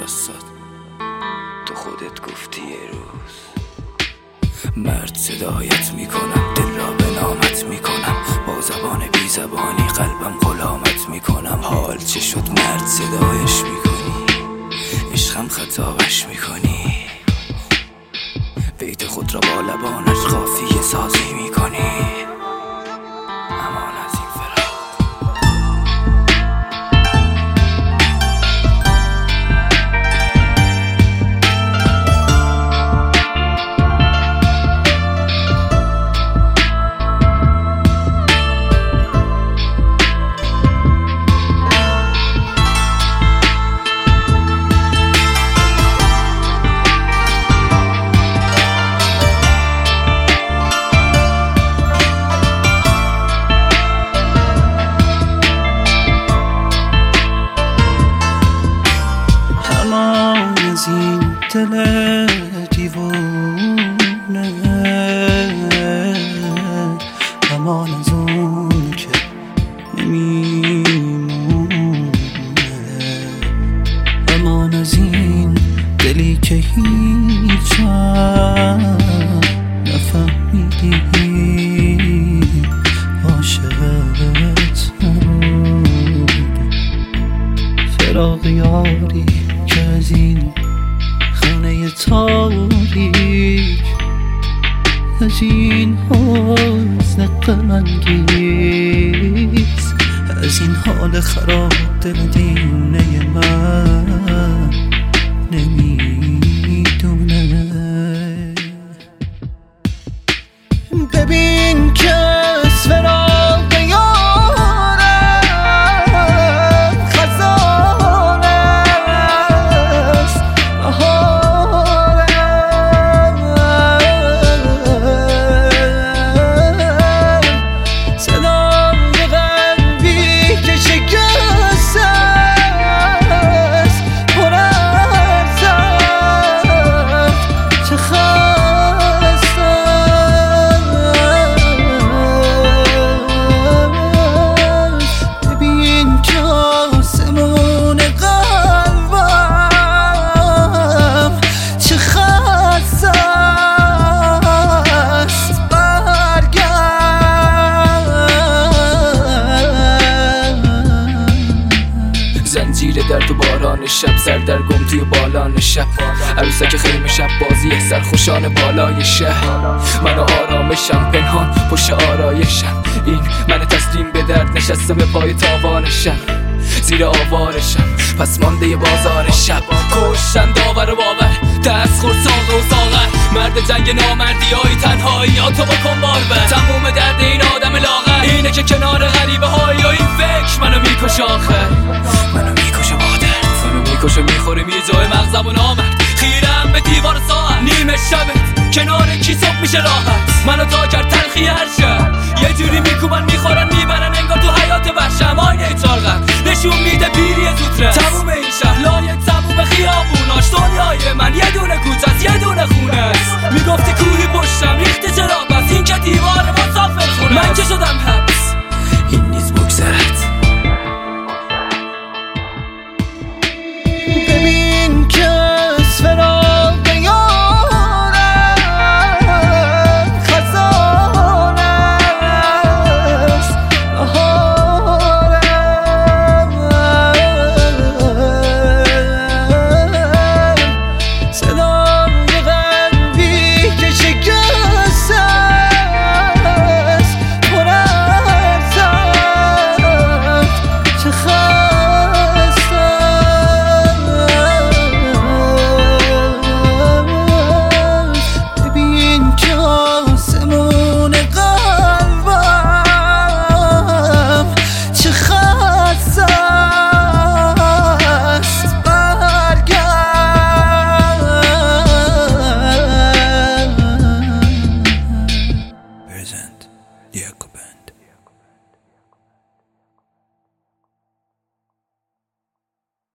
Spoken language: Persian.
واسات تو خودت گفتی یه روز مرد صدایت میکنم، دل را به نامت میکنم، با زبان بی زبانی قلبم غلامت میکنم. حال چه شد مرد صدایش میکنی، عشقم خطابش میکنی، بیت خود را با لبانش قافیه سازی میکنی. امان از این فراق از این دل دیوونه، امان از اون که نمیمونه، امان از این دلی که هیچ نفهمیدی عاشقت نبود. فراق یاری که از این خانه تاریک، از این حزن غم‌انگیز، از این حال خراب دل دیوانه من نمیدونه. ببین که از فراق یارم خزانه است، بهارم صدای قلبی که شکست است، پر از درد چه خست است. ببین که آسمون قلبم چه خست است، برگرد. زنجیر درد و باران شب، سردرگم توی بالان شب، عروسک خیمه شب بازی سرخوشان بالای شهر. من و آرامشم پنهان پشت آرایشم، این من تسلیم به درد نشستم به پای تاوانشم، زیر آوارشم پس مانده بازار شب. کشتن داور و باور، دست خور ساقه و ساغر، مرد جنگ نامردی های تنهایی ها تو بکن باربر. تموم درد این آدم لاغر اینه که کنار غریبه های و این فکر منو میکشه، آخر منو میکشه با درد، منو میکشه میخوره میجای مغزم و نامرد. خیرم به دیوار ساعت نیمه شبت کنار کی صبح میشه راحت. منو تا کرد تلخی هر شب، یه جوری میکوبن میخورن میبرن انگار تو حیات وحشم. آینه چارقم نشون میده پیری زودرس، تموم این شهر